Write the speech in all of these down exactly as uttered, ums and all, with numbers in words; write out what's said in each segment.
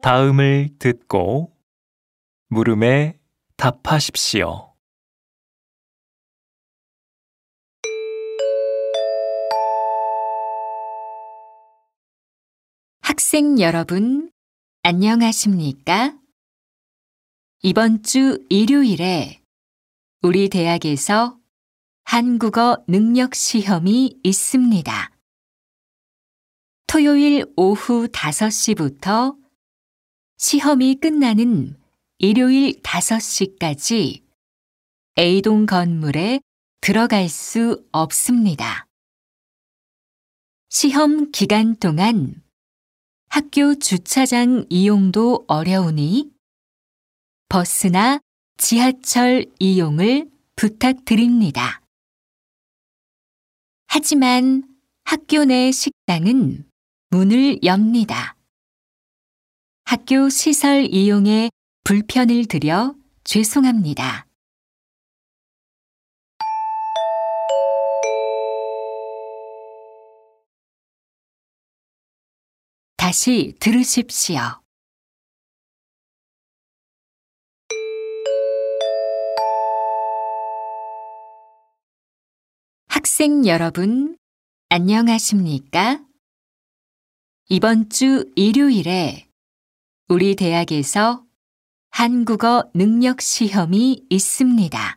다음을 듣고 물음에 답하십시오. 학생 여러분, 안녕하십니까? 이번 주 일요일에 우리 대학에서 한국어 능력 시험이 있습니다. 토요일 오후 다섯 시부터 시험이 끝나는 일요일 다섯 시까지 A동 건물에 들어갈 수 없습니다. 시험 기간 동안 학교 주차장 이용도 어려우니 버스나 지하철 이용을 부탁드립니다. 하지만 학교 내 식당은 문을 엽니다. 학교 시설 이용에 불편을 드려 죄송합니다. 다시 들으십시오. 학생 여러분, 안녕하십니까? 이번 주 일요일에 우리 대학에서 한국어 능력 시험이 있습니다.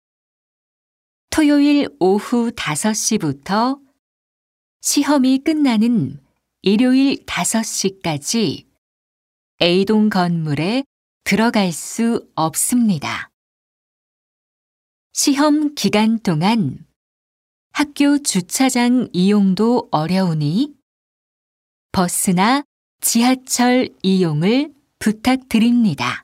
토요일 오후 다섯 시부터 시험이 끝나는 일요일 다섯 시까지 A동 건물에 들어갈 수 없습니다. 시험 기간 동안 학교 주차장 이용도 어려우니 버스나 지하철 이용을 부탁드립니다.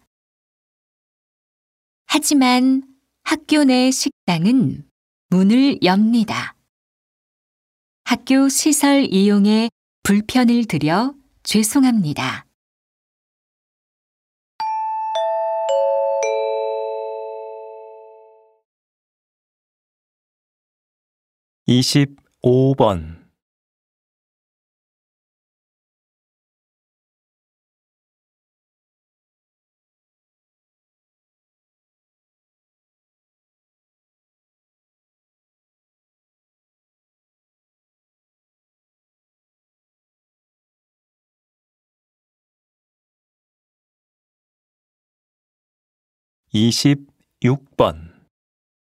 하지만 학교 내 식당은 문을 엽니다. 학교 시설 이용에 불편을 드려 죄송합니다. 이십오 번 이십육 번